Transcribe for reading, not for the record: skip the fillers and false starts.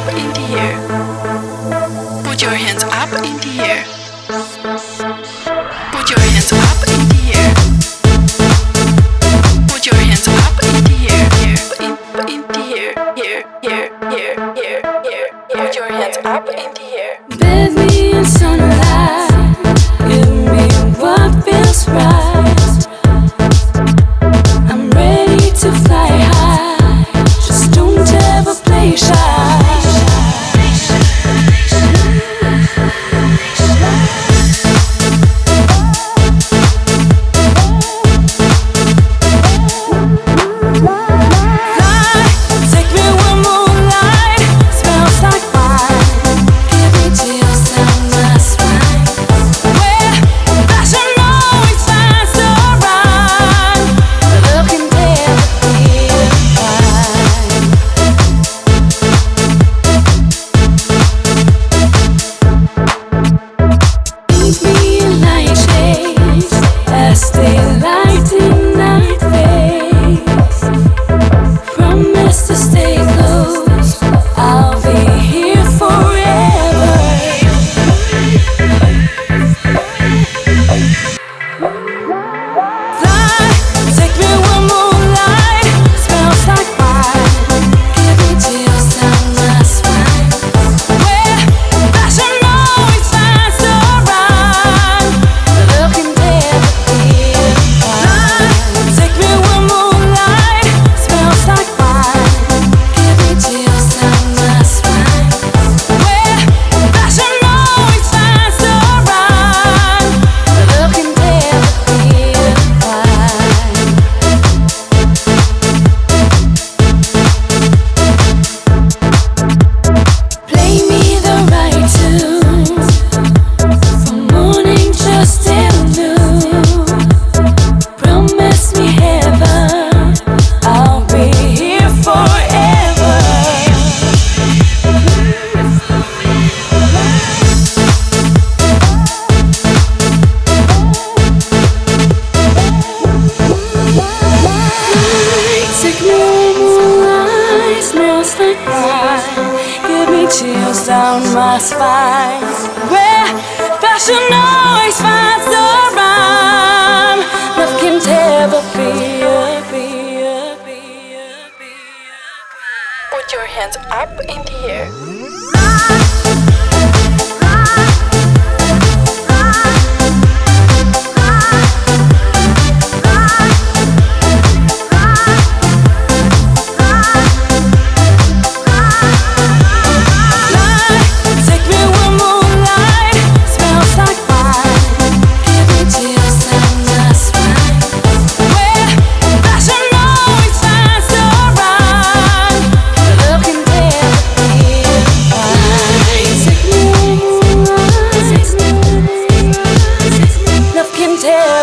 up in the air. Put your hands up in the air. Put your hands up in the air. Put your hands up in the air. In the air. Here. Put your hands up in the air. Bathe me in sunlight. Give me what feels right. I'm ready to fly high. Just don't ever play shy. Chills down my spine, where passion always finds the rhyme. Love can't ever be a Put your hands up in the air. tell